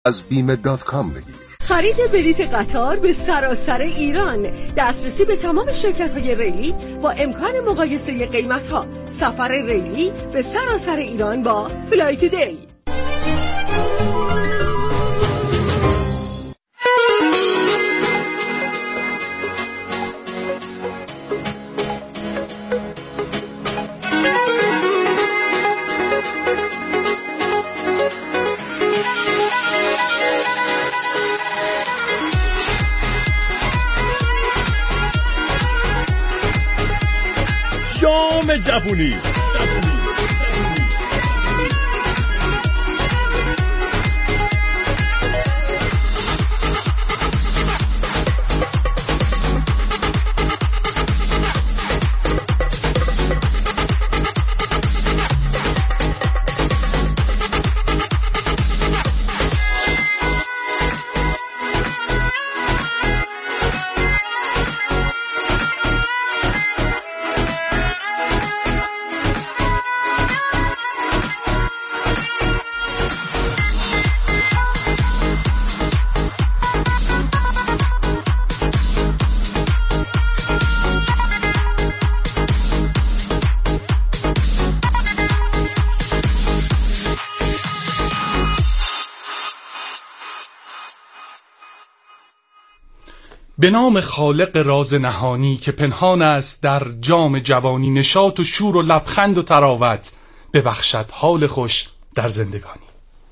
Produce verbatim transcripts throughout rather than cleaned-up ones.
از بیمه دات کام بگیر. خرید بلیت قطار به سراسر ایران، دسترسی به تمام شرکت‌های ریلی با امکان مقایسه قیمت‌ها، سفر ریلی به سراسر ایران با فلایت دی. جام جوونی. به نام خالق راز نهانی که پنهان است در جام جوانی، نشاط و شور و لبخند و تراوت ببخشد حال خوش در زندگانی.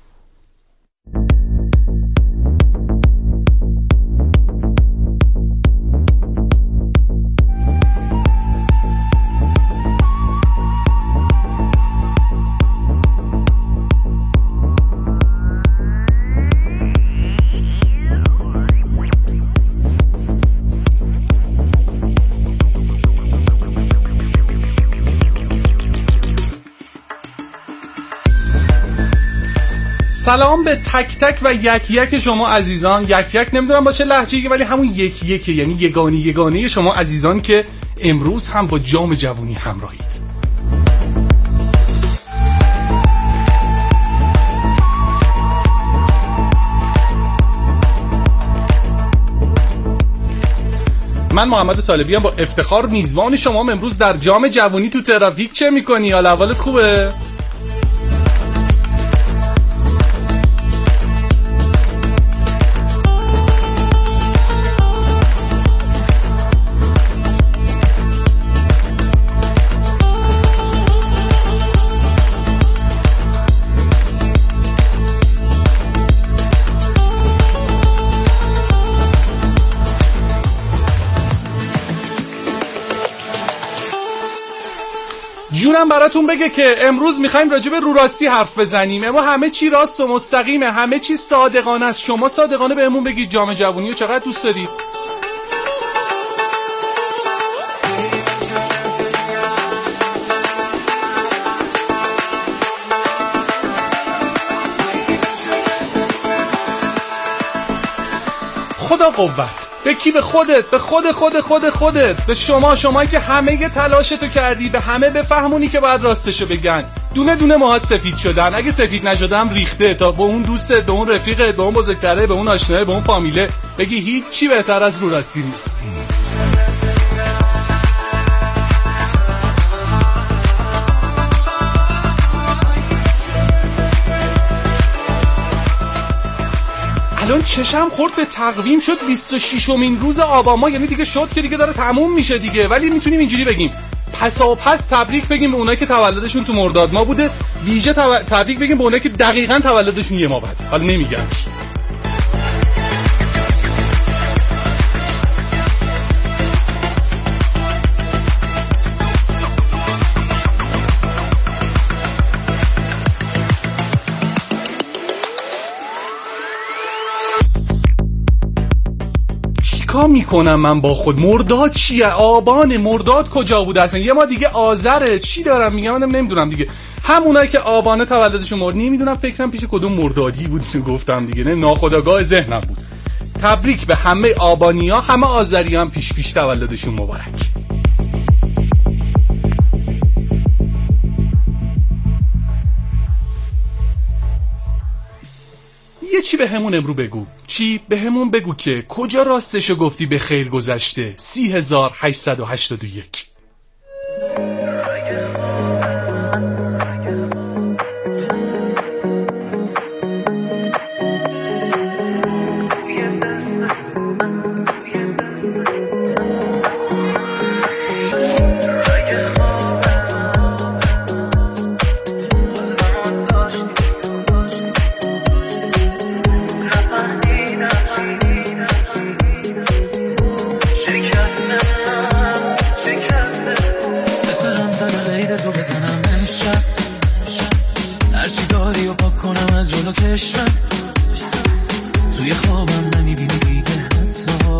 سلام به تک تک و یک یک شما عزیزان. یک یک نمیدونم با چه لهجه‌ای ولی همون یک یکه، یعنی یگانه یگانه شما عزیزان که امروز هم با جام جوونی همراهید. من محمد طالبی ام با افتخار میزبان شما امروز در جام جوونی. تو ترافیک چه میکنی؟ حال احوالت خوبه؟ جونم براتون بگه که امروز میخوایم راجع به رو راستی حرف بزنیم. اما همه چی راست و مستقیمه، همه چی صادقانه است. شما صادقانه بهمون بگید جام جوونی رو چقدر دوست دارید؟ خدا قوت. به کی؟ به خودت، به خود خود خود خودت، به شما شمایی که همه تلاشتو کردی، به همه بفهمونی که باید راستشو بگن. دونه دونه موهات سفید شدن، اگه سفید نشدم ریخته، تا به اون دوستت، به اون رفیقت، به اون بزرگتره، به اون آشناه، به اون فامیله بگی هیچ چی بهتر از رو راستی نیست. الان چشم خورد به تقویم، شد بیست و ششمین روز آبان ماه، یعنی دیگه شد که دیگه داره تموم میشه دیگه. ولی میتونیم اینجوری بگیم پسا پس تبریک بگیم به اونایی که تولدشون تو مرداد ماه بوده، ویژه تبریک بگیم به اونایی که دقیقاً تولدشون یه ماه بعد. حالا نمیگم چیکار میکنم من با خود؟ مرداد چیه؟ آبان مرداد کجا بوده اصلا؟ یه ما دیگه آذره. چی دارم میگم؟ منم نمیدونم دیگه. همونایی که آبانه تولدشون مرد، نمیدونم فکرم پیش کدوم مردادی بود گفتم دیگه، نه ناخودآگاه ذهنم بود. تبریک به همه آبانیا، همه آذری هم پیش پیش تولدشون مبارک. یه چی به همون امرو بگو. چی؟ به همون بگو که کجا راستشو گفتی به خیر گذشته. سی هزار هشتصد و هشتاد و یک. توی خوابم نمیبینی دیگه حتی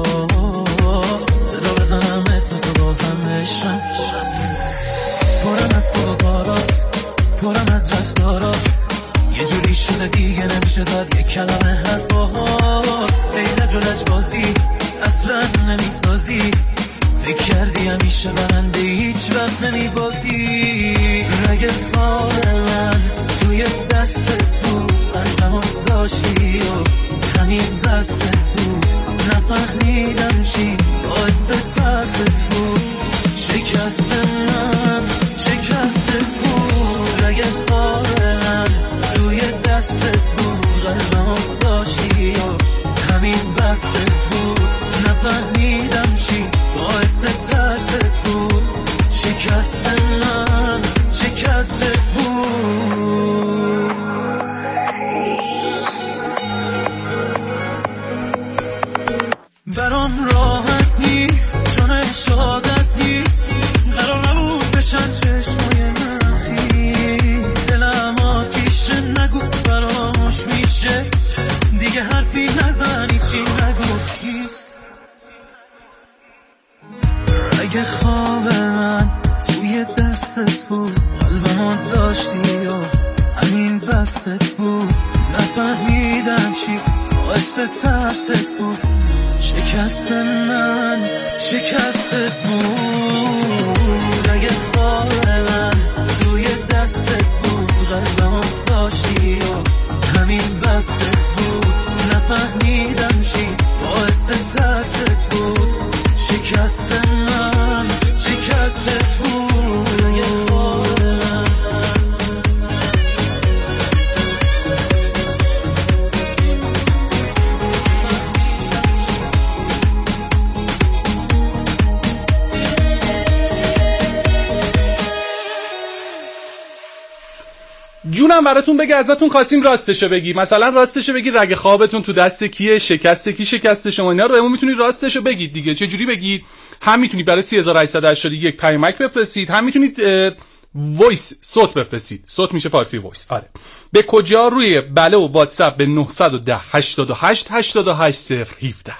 صدا بزنم اسم تو بازم بشم پرم از تو و کارات پرم از رفتارات یه جوری شده دیگه نمیشه داد یک کلمه حرفات غیر جلج بازی اصلا نمیسازی فکر کردی همیشه برنده هیچ وقت نمیبازی رگ خال من توی دستت بود قلبمو داشتی و همین دستت بود نفهمیدم چی باعث ترست بود شکست من شکستت بود رگ خال من توی دستت بود قلبمو داشتی و همین دستت بود نفهمیدم چی باعث ترست بود شکست من شکستت بود برام راحت نیست چون شادت نیست قرار نبود بشن چشمای من خیز دلم آتیشه نگو فراموش میشه دیگه حرفی نزنی چی نگفتی اگه خواب من توی دستت بود قلبمو داشتی و همین بستت بود نفهمیدم چی باعث ترست بود شکست من شکستت بود اگه خواب من توی دستت بود قلبمو داشتی و همین بستت بود نفهمیدم چی باعث ترست بود شکست من شکستت بود اگه خواب من جونم براتون بگه ازتون خواستیم راستشو بگی. مثلا راستشو بگی رگ خوابتون تو دست کیه، شکست کی شکست شما، اینا رو بهمون میتونید راستشو بگید دیگه. چه جوری بگید؟ هم میتونید برای سی هزار و هشتصد و هشتاد و یک پیامک بفرستید، هم میتونید وایس صوت بفرستید. صوت میشه فارسی وایس. آره. به کجا؟ روی بله و واتساپ به نه یک صفر هشتاد و هشت هشتاد و هشت صفر هفده.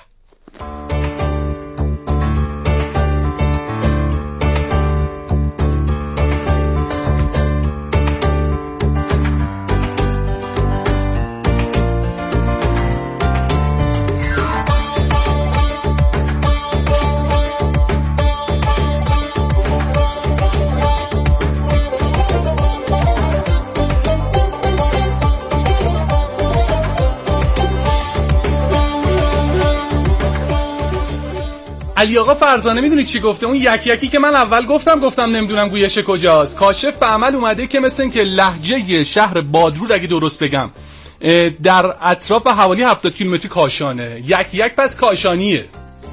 علی آقا فرزانه میدونی چی گفته؟ اون یک یکی که من اول گفتم گفتم نمیدونم گویش کجاست. کاشف به عمل اومده که مثل این که لهجه شهر بادرود اگه درست بگم در اطراف حوالی هفتاد کیلومتری کاشانه. یک یک پس کاشانیه.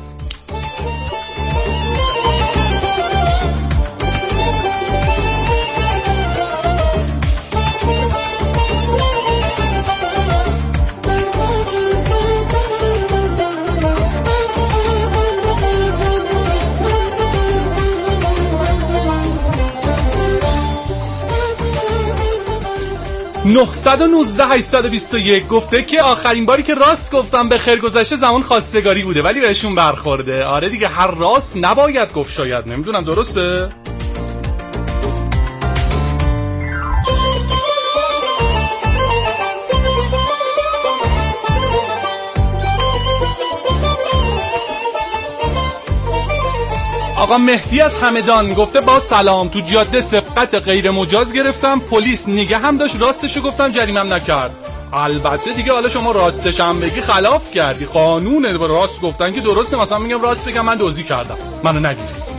نه یک نه هشتصد و بیست و یک گفته که آخرین باری که راست گفتم به خیر گذشته زمان خواستگاری بوده ولی بهشون برخورده. آره دیگه، هر راست نباید گفت. شاید نمیدونم درسته؟ آقا مهدی از همدان گفته با سلام، تو جاده سبقت غیر مجاز گرفتم، پلیس نگه هم داشت، راستشو گفتم جریمم نکرد. البته دیگه حالا شما راستش هم بگی خلاف کردی، قانونه با راست گفتن که درسته. مثلا میگم راست بگم من دزدی کردم، منو نگیرید.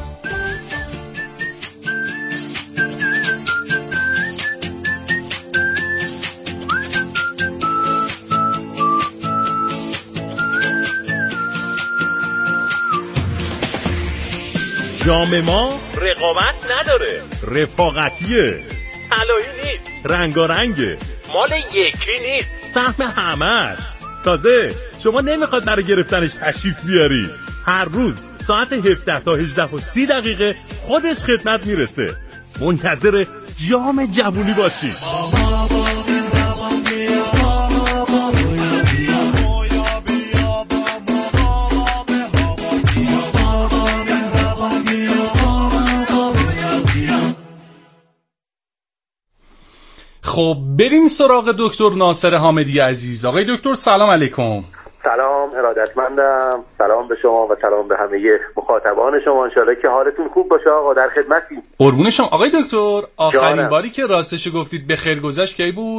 جام ما رقابت نداره، رفاقتیه، طلایی نیست، رنگارنگه، مال یکی نیست، سهم همه است. تازه شما نمیخواد برای گرفتنش تشریف بیاری، هر روز ساعت هفده تا هجده و سی دقیقه خودش خدمت میرسه. منتظر جام جوونی باشی. خب بریم سراغ دکتر ناصر حامدی عزیز. آقای دکتر سلام علیکم. سلام، ارادتمندم. سلام به شما و سلام به همه مخاطبان شما. انشالله که حالتون خوب باشه آقا، در خدمتیم. قربون شما. آقای دکتر آخرین جانم. باری که راستش گفتید به خیر گذشت کی بود؟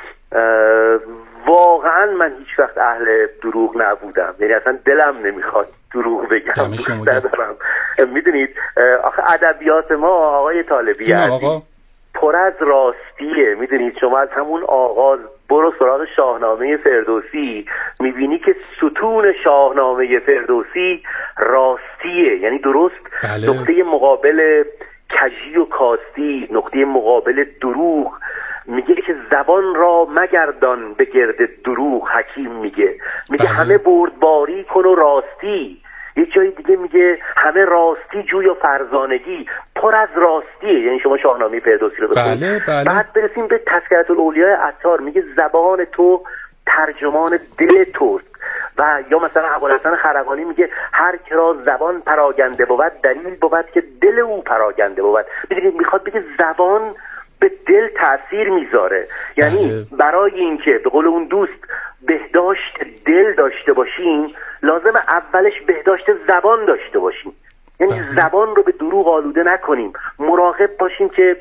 واقعا من هیچ وقت اهل دروغ نبودم، یعنی اصلا دلم نمیخواد دروغ بگم، دوست ندارم. میدونید آخه ادبیات ما آقای طالبی عزیز پر از راستیه. میدونید شما از همون آغاز برو سراغ شاهنامه فردوسی، میبینی که ستون شاهنامه فردوسی راستیه، یعنی درست بله. نقطه مقابل کجی و کاستی، نقطه مقابل دروغ. میگه که زبان را مگردان به گرد دروغ، حکیم میگه میگه بله. همه بردباری کن و راستی. یه جای دیگه میگه همه راستی جوی و فرزانگی، پر از راستیه. یعنی شما شاهنامه فردوسی رو بخونید بله، بله. بعد برسیم به تذکرة الاولیاء عطار، میگه زبان تو ترجمان دل توست. و یا مثلا ابوالحسن خرقانی میگه هر که را زبان پراگنده بود دلیل بود که دل او پراگنده بود. ببینید میخواد بگه زبان به دل تأثیر میذاره. یعنی بله. برای اینکه به قول اون دوست بهداشت دل داشته باشیم لازم اولش بهداشت زبان داشته باشیم. یعنی بله. زبان رو به دروغ آلوده نکنیم، مراقب باشیم که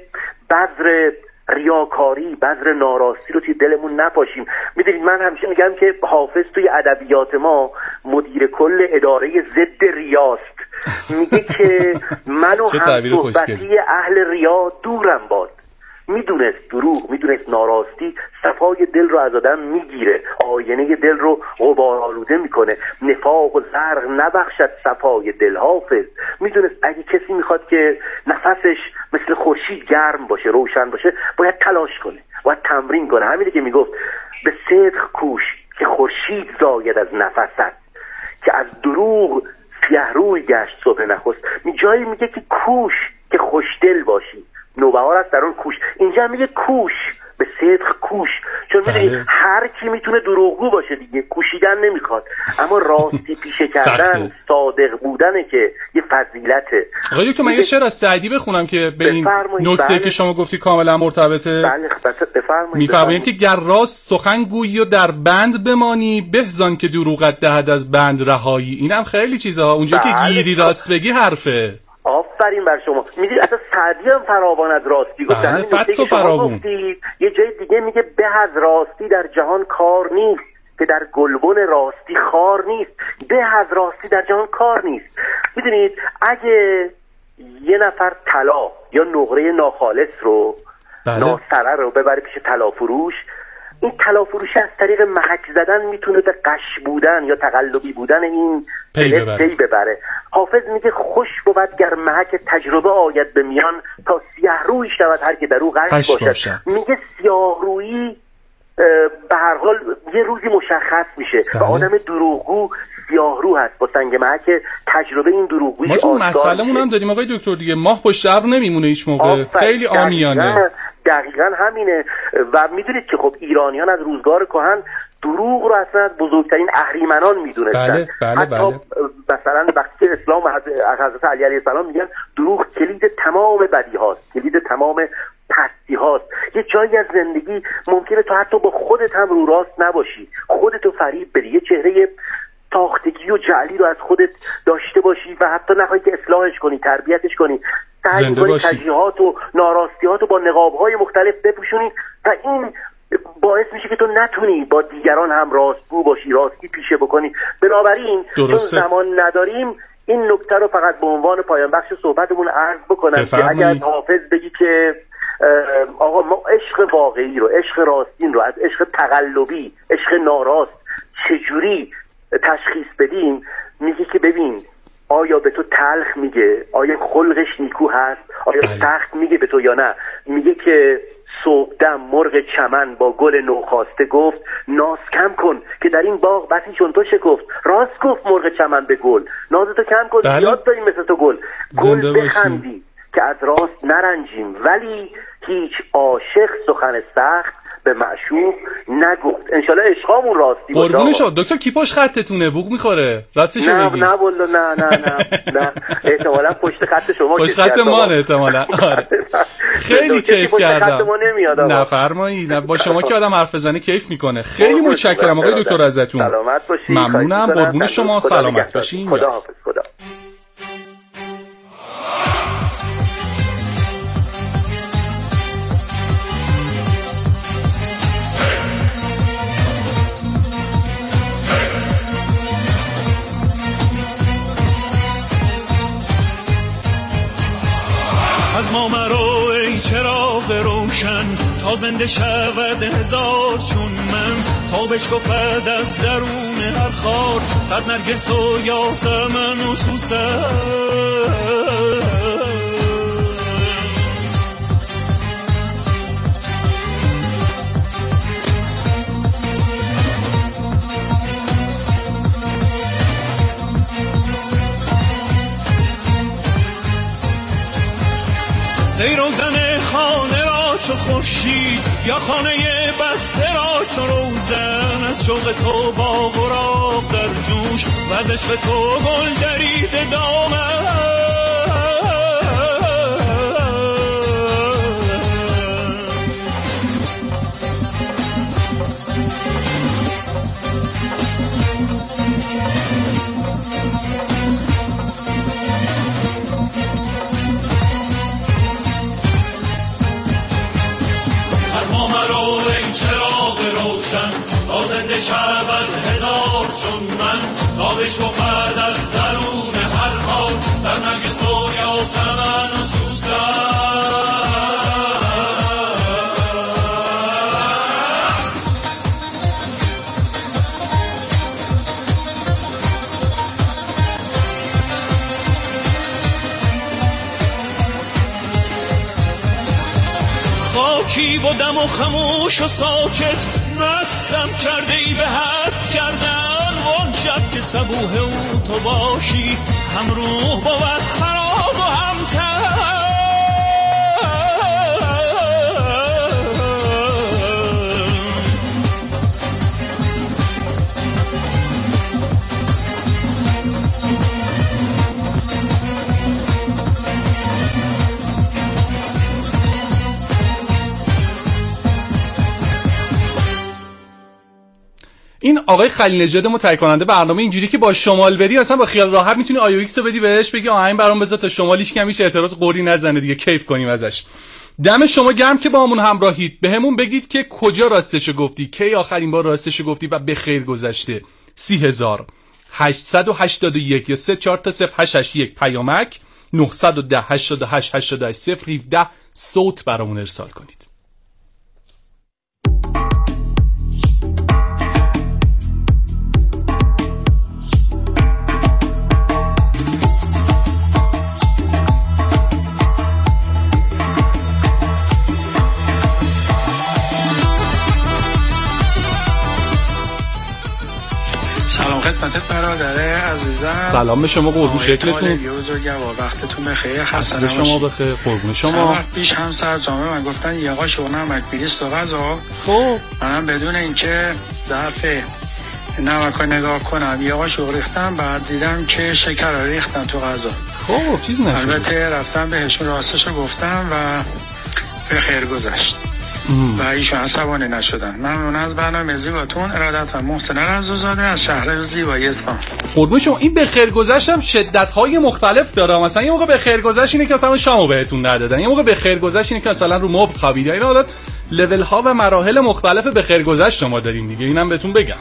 بذر ریاکاری، بذر ناراستی رو توی دلمون نپاشیم. میدونید من همیشه میگم که حافظ توی ادبیات ما مدیر کل اداره ضد ریاست. میگه که من و هم صحبتی اهل ریا دورم باد. میدونست دروغ، میدونست ناراستی صفای دل رو از آدم میگیره، آینه دل رو غبار آلوده میکنه. نفاق و زرق نبخشد صفای دل. حافظ میدونست اگه کسی میخواد که نفسش مثل خورشید گرم باشه، روشن باشه، باید تلاش کنه، باید تمرین کنه. همینه که میگفت به صدق کوش که خورشید زاید از نفست، که از دروغ سیه روی گشت صبح نخست. می جایی میگه که کوش که خوشدل باشی، نوبهار است در اون کوش. اینجا میگه کوش، به صدق کوش، چون میدونی هر کی میتونه دروغگو باشه دیگه، کوشیدن نمیخواد، اما راستی پیشه کردن، صادق بودنه که یه فضیلته. آقای دکتر من یه شعر از سعدی بخونم که به این نکته بله. که شما گفتی کاملا مرتبطه. بله بفرمایید. میفرمایید که گر راست سخن گویی و در بند بمانی، بهزان که دروغت دهد از بند رهایی. اینم خیلی چیزها اونجا بله. که گیری راست بگی حرفه. آفرین بر شما. میدید اصلا سعدی هم فراوان از راستی گفته. همین نکته که شما گفتید. یه جای دیگه میگه به از راستی در جهان کار نیست، که در گلبن راستی خار نیست. به از راستی در جهان کار نیست. میدونید اگه یه نفر طلا یا نقره ناخالص رو بله. ناسره رو ببره پیش طلا فروش، این طلا فروشی از طریق محک زدن میتونه به قش بودن یا تقلبی بودن این پی ببره. پی ببره. حافظ میگه خوش بود گر محک تجربه آید به میان، تا سیاه روی شود هر که در او قش باشد. باشه. میگه سیاه رویی به هر حال یه روزی مشخص میشه و آدم دروغگو سیاه رو هست با سنگ محک تجربه این دروغگویی آشکار میشه. ما تو مسئله‌مون هم داریم آقای دکتر دیگه، ماه پشت ابر نمیمونه هیچ موقع، خیلی عامیانه. دقیقاً همینه. و میدونید که خب ایرانیان از روزگار کهن دروغ رو اصلا از بزرگترین اهریمنان میدونستن. بله، بله، حتی بله. مثلا وقتی که اسلام حضرت علی علیه السلام میگن دروغ کلید تمام بدی هاست، کلید تمام پستی هاست. یه جایی از زندگی ممکنه تو حتی با خودت هم رو راست نباشی، خودتو فریب بدی، یه چهره تاختگی و جعلی رو از خودت داشته باشی و حتی نخواهی که اصلاحش کنی، تربیتش کنی، سعی کنی تجریحات و ناراستیات رو با نقاب‌های مختلف بپوشونی و این باعث میشه که تو نتونی با دیگران هم راستگو باشی، راستی پیشه بکنی. بنابراین چون زمان نداریم این نکته رو فقط به عنوان پایان بخش صحبتمون عرض بکنم که اگر حافظ بگی که آقا ما عشق واقعی رو، عشق راستین رو از عشق تقلبی، عشق ناراست چجوری تشخیص بدیم، میگه که ببین آیا به تو تلخ میگه، آیا خلقش نیکو هست، آیا سخت میگه به تو یا نه. میگه که صبحدم مرغ چمن با گل نوخاسته گفت ناز کم کن که در این باغ بسی چون تو شکفت. راست گفت مرغ چمن به گل، نازتو کم کن زیاد داریم مثل تو گل. گل بخندی که از راست نرنجیم، ولی هیچ عاشق سخن سخت به معشوق نگفت. انشالله عشقامون راستی باشه. قربون شد دکتر کی پشت خطتونه بوق میخوره راستش نه بگی؟ نه والله نه نه نه نه احتمالاً پشت خط شما پشت خط ما احتمالاً. آره خیلی کیف کردم. نه فرمایید، نه با شما که آدم حرف بزنه کیف میکنه. خیلی متشکرم آقای دکتر ازتون. سلامت باشید. ممنونم. قربون شما. سلامت باشین. خدا حافظ. خدا. از ما مرو ای چراغ روشن تا زنده شود هزار چون من، تا بشکفد از درون هر خار صد نرگس و یاسمن و سوسن. ای روزن خانه را چو خورشید یا خانه بسته را چو روزن، از شوق تو با غراب در جوش و از عشق تو گل درید دامن. شبت هزار چون من تا بشکفد از درون هر خار سر نرگس و یاسمن و سوسن. خاکی بودم و خموش و ساکت، مستم کرده ای به هست کردن. وان شب که صبوح او تو باشی هم روح بود خراب و هم تن. این آقای خلیل نژاد متهیئ کننده برنامه اینجوری که با شمال بدی اصلا با خیال راحت میتونی آی او ایکس رو بدی بهش بگی آهنگ برام بذار تا شمالیش کم هیچ اعتراض قوری نزنه دیگه، کیف کنیم ازش. دم شما گرم که با همون همراهید. بهمون بگید که کجا راستشو گفتی، کی آخرین بار راستشو گفتی و به خیر گذشته. سی هزار هشتصد و هشتاد و یک یا سه چهار تا صفر هشت هشت یک پیامک نه یک صفر هشتاد و هشت هشتاد و هشت صفر هفده صوت برامون ارسال کنید. سلام خدمت برادر عزیزم. سلام به شما قربون شکلتون. بزرگوار وقتتون بخیر. خسته شما بخیر قربون شما. وقت پیش هم سر جامعه من گفتن یه آقا شما نمک بریز تو غذا. خب منم بدون اینکه ظرف نمک رو نگاه کنم یه آقا شو ریختم، بعد دیدم که شکر رو ریختم تو غذا. خب چیز نشد. البته رفتم بهشون راستش رو گفتم و به خیر گذشت و ایشون عصبانی نشدن. ممنون از برنامه زیباتون. ارادت و محسن رضازاده از شهر زیبای اصفهان. قربون شما. این به خیر گذشتم شدت‌های مختلف داره. مثلا یه موقع به خیر گذشت اینه که مثلا شامو بهتون ندادن، یه موقع به خیر گذشت اینه که مثلا رو مبل خوابیدید. این حالت لول ها و مراحل مختلف به خیرگذشت شما داریم دیگه، اینم بهتون بگم.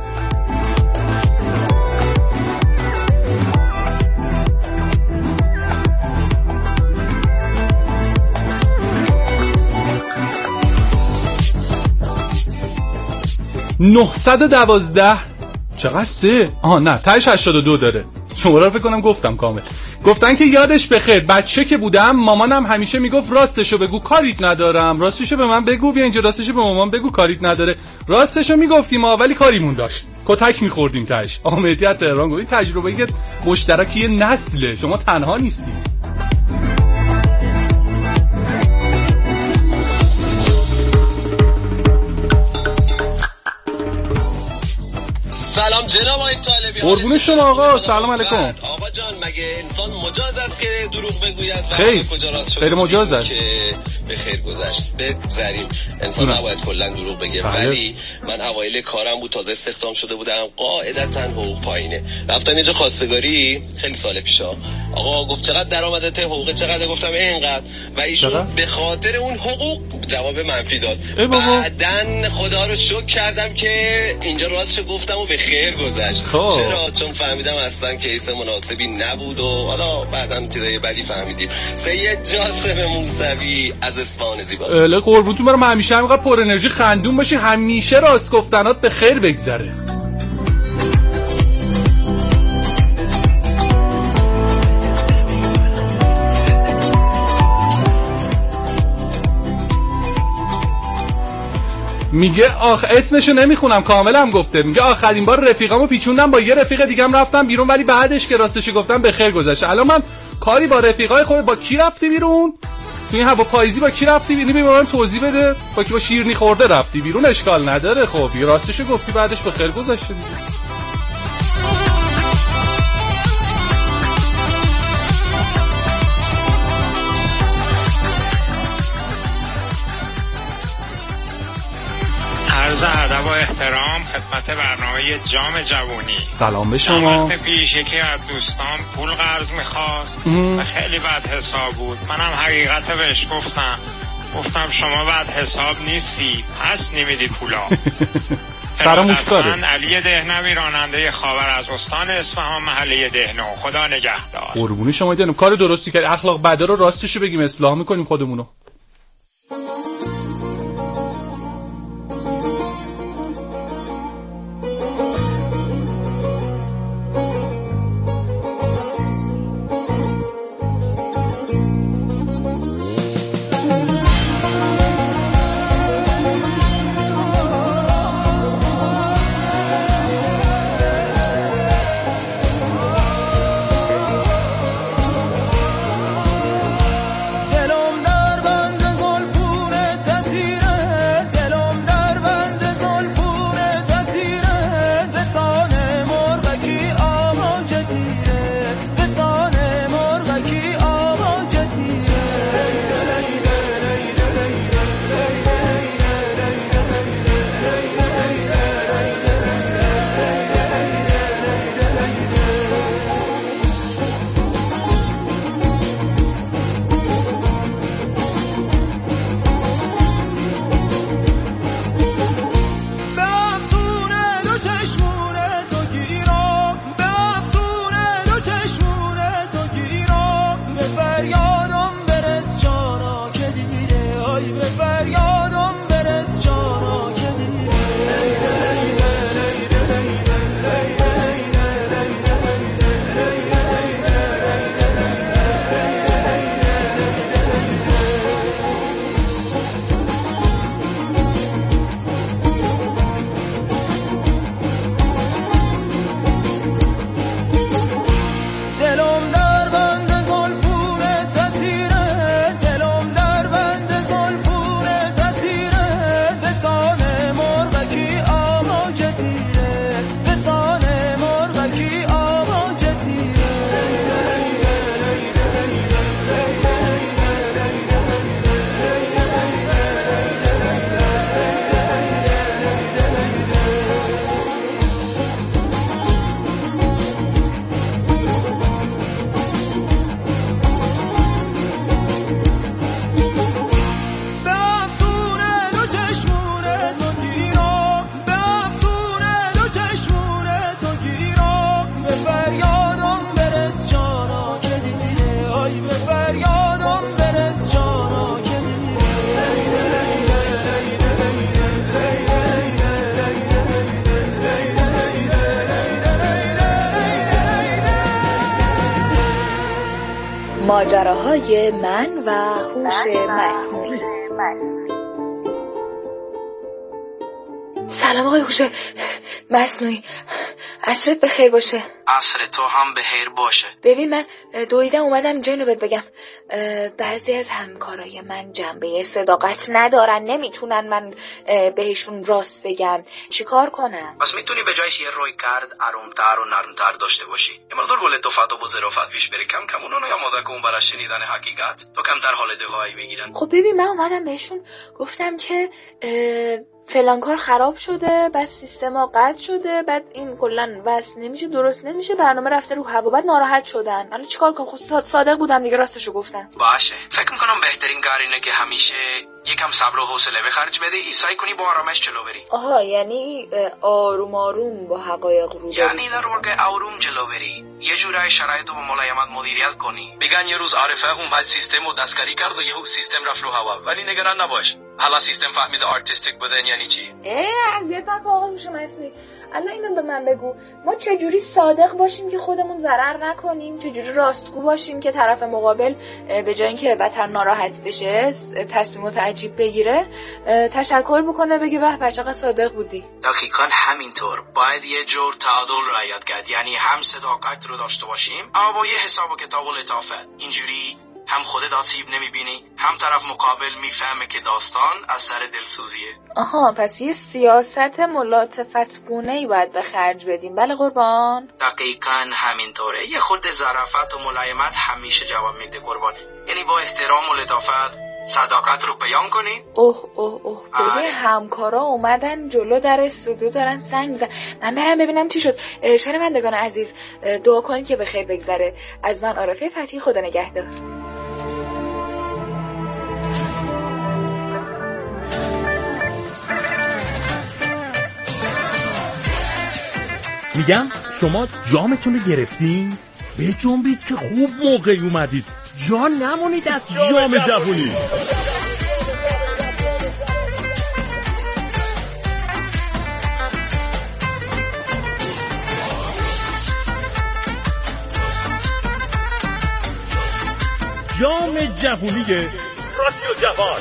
نهصد و دوازده چقدر سه؟ آها نه تایش هشتاد و دو داره. شما رو فکر کنم گفتم کامل. گفتن که یادش بخیر بچه که بودم مامانم همیشه میگفت راستشو بگو کاریت ندارم، راستشو به من بگو، بیا اینجا راستشو به مامان بگو کاریت نداره. راستشو میگفتیم ما ولی کاریمون داشت، کتک میخوردیم تاش. آقا مهدی از تهران گفت تجربه که مشترکی نسله، شما تنها نیستی. سلام جناب آقای طالبی. قربون شما آقا، سلام علیکم. آقا جان مگه انسان مجاز است که دروغ بگوید و خیر کجا راست شده؟ خیر مجاز است که به خیر گذشت بگذریم، انسان نباید کلا دروغ بگه. بله. ولی من اوایل کارم بود، تازه استخدام شده بودم، قاعدتا حقوق پایینه. رفتم اینجا خواستگاری خیلی سال پیشا، آقا گفت چقدر درآمدت، حقوق چقدر؟ گفتم اینقدر، و ایشون به خاطر اون حقوق جواب منفی داد. بعدن خدا رو شکر کردم که اینجا راستشو گفتم و به خیر گذشت. چرا؟ چون فهمیدم اصلا کیس مناسبی نبود و حالا بعدم چیزای بدی فهمیدیم. سید جاسم موسوی از اصفهان زیبا. اله قربونتون برم، همیشه همینقدر پر انرژی خندون باشی، همیشه راست گفتنات به خیر بگذره. میگه آخ اسمشو نمیخونم کاملم گفته، میگه آخرین بار رفیقامو پیچوندم با یه رفیق دیگم رفتم بیرون، ولی بعدش که راستش گفتم به خیر گذشت. الان من کاری با رفیقای خود، با کی رفتی بیرون؟ تو این هوا پاییزی با کی رفتی بیرون؟ ببین من توضیح بده. با کی؟ با شیرینی خورده رفتی بیرون، اشکال نداره. خب راستش گفتی بعدش به خیر گذشت دیگه. عرض ادب و احترام خدمت برنامه جام جوونی. سلام به شما. وقت پیش یکی از دوستان پول قرض میخواست و خیلی بد حساب بود. منم حقیقت بهش گفتم گفتم شما بد حساب نیستی، پس نمیدی پولا. من علی دهنوی راننده خاور از استان اصفهان محله دهنو. خدا نگهدار. قربونی شما دیدم کار درستی کردی. اخلاق بده رو راستش بگیم اصلاح میکنیم خودمونو. ماجراهای من و هوش مصنوعی. سلام آقای هوش مصنوعی، عصرت بخیر باشه. عصر تو هم بخیر باشه. ببین من دویدم اومدم اینجا اینو بهت بگم، بعضی از همکارای من جنبه صداقت ندارن، نمیتونن من بهشون راست بگم، چیکار کنم؟ بس میتونی به جایش یه روی کرد آرومتر و نرمتر داشته باشی، یه مقدار با لطافت و با ظرافت پیش بری، کم کم اونو آماده کن برای شنیدن حقیقت تا کمتر حال دفاعی بگیرن. خب ببین من اومدم بهشون گفتم که فلان کار خراب شده، بعد سیستما قطع شده، بعد این کلا وصل نمیشه، درست نمیشه، برنامه رفته رو هوا، بعد ناراحت شدن. الان چیکار کنم؟ خب صادق بودم دیگه، راستشو گفتم. باشه، فکر میکنم بهترین کار اینه که همیشه یکم صبر و حوصله به خرج بدی، ایسای کنی با آرامش جلو بری. آها، یعنی آروم آروم با حقایق رو بری. یعنی در واقع آروم جلو بری، یه جورای شرایطو با ملایمت مدیریت کنی. میگن یه روز عارفه اومد سیستمو دستکاری کرد و یهو سیستم رفت رو هوا، ولی نگران نباش، حالا سیستم فهمید آرتیستیک بودن یعنی چی. اه اذیت نکن آقا هوش مصنوعی. الان اینو به من بگو، ما چجوری صادق باشیم که خودمون ضرر نکنیم؟ چجوری راستگو باشیم که طرف مقابل به جای اینکه بدتر ناراحت بشه، تصمیمات عجیب بگیره، تشکر بکنه، بگه به بچه‌قا صادق بودی؟ دقیقاً همینطور. باید یه جور تعادل رعایت کرد، یعنی هم صداقت رو داشته باشیم اما با یه حساب و کتاب و لطافت. اینجوری هم خودت آسیب نمیبینی، هم طرف مقابل میفهمه که داستان از سر دلسوزیه. آها، پس یه سیاست ملاطفت‌گونه‌ای باید به خرج بدیم. بله قربان. دقیقاً همینطوره. یه خورده ظرافت و ملایمت همیشه جواب میده قربان. یعنی با احترام و لطافت صداقت رو بیان کنی. اوه اوه اوه ببین همکارا اومدن جلو در استودیو دارن سنگ میزنن. من برم ببینم چی شد. شنوندگان عزیز دعا کنید که بخیر بگذره. از من عارفه فتحی، خدا نگهدار. میگم شما جامتون رو گرفتین؟ به جنبید که خوب موقعی اومدید، جا نمونید از جام جوونی. جام جوونی رادیو جوان.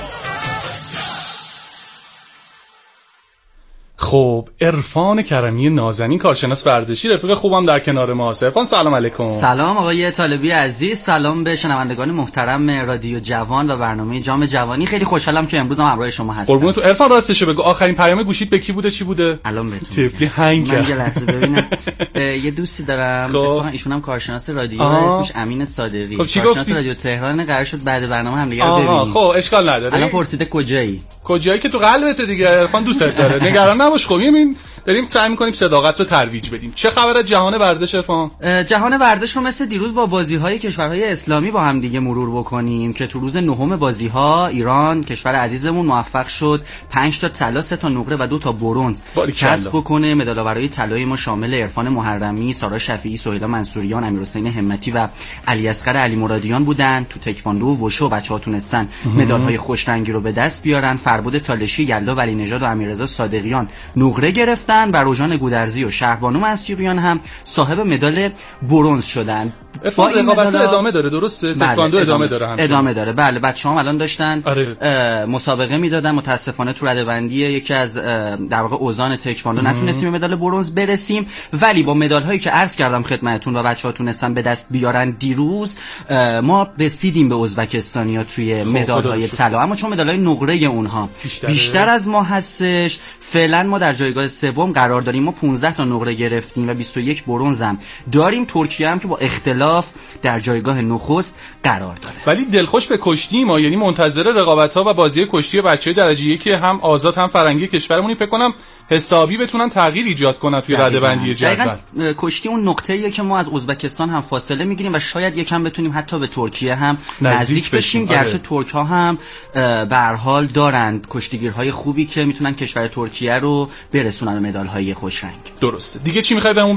خب عرفان کرمی نازنین، کارشناس ورزشی، رفیق خوبم در کنار ما. عرفان سلام علیکم. سلام آقای طالبی عزیز، سلام به شنوندگان محترم رادیو جوان و برنامه جام جوانی. خیلی خوشحالم که امروز هم همراه شما هستم. قربون تو. عرفان راستشو بگو، آخرین پیام گوشیت به کی بوده؟ چی بوده؟ الان بهتون تفلی هنگ من یه لحظه ببینم. یه دوستی دارم اتفاقا ایشون هم کارشناس رادیو، اسمش امین صادقی. خب کارشناس رادیو تهران. قرار شد بعد برنامه هم دیگه رو ببینیم. خب اشکال نداره. الان پرسیده کجایی؟ کجایی که تو قلبته دیگه. عرفان دوستت داره، نگران نباش. خب ببین داریم سعی می‌کنیم صداقت رو ترویج بدیم. چه خبره جهان ورزش عرفان؟ جهان ورزش رو مثل دیروز با بازی‌های کشورهای اسلامی با هم دیگه مرور بکنیم که تو روز نهم بازی‌ها ایران کشور عزیزمون موفق شد پنج تا طلا، سه تا نقره و دو تا برنز کسب بکنه. مدال‌آورای طلای ما شامل عرفان محرمی، سارا شفیعی، سهیلا منصوریان، امیرحسین همتی و علی اصغر علی مرادیان بودن. تو تکواندو و وشو بچه‌ها تونستن مدال‌های خوش رنگی رو به دست بیارن. فربود تالشی، یلا ولی نژاد و امیررضا صادقیان نقره گرفتن و روژان گودرزی و شهربانو منصوریان هم صاحب مدال برنز شدن. با این رقابت ادامه داره، درسته؟ تکواندو ادامه داره همچنان. ادامه داره. بله، بچه‌ها الان داشتن آره. مسابقه میدادن. متاسفانه تو رده‌بندی یکی از در واقع اوزان تکواندو نتونستیم به مدال برنز برسیم، ولی با مدال‌هایی که عرض کردم خدمتتون و بچه‌ها تونستن به دست بیارن دیروز، ما رسیدیم به ازبکستانیا توی مدال‌های طلا. اما چون مدال‌های نقره اونها بیشتر, بیشتر از ما هستش، فعلا ما در جایگاه سوم قرار داریم. ما پانزده تا نقره گرفتیم و بیست و یک برنز هم داریم. ترکیه هم که با اختلاف در جایگاه نخست قرار داره. ولی دلخوش به کشتی ما، یعنی منتظر رقابت‌ها و بازی کشتی بچه‌های درجه یک که هم آزاد هم فرنگی کشورمون، فکر کنم حسابی بتونن تغییر ایجاد کنن توی رده‌بندی جدول. کشتی اون نقطه‌ایه که ما از ازبکستان هم فاصله میگیریم و شاید یکم بتونیم حتی به ترکیه هم نزدیک, نزدیک بشیم. گرچه آره. ترک‌ها هم به هر حال دارند کشتیگیرهای خوبی که میتونن کشور ترکیه رو برسونن به مدال‌های خوش رنگ. درسته. دیگه چی می‌خوای بهمون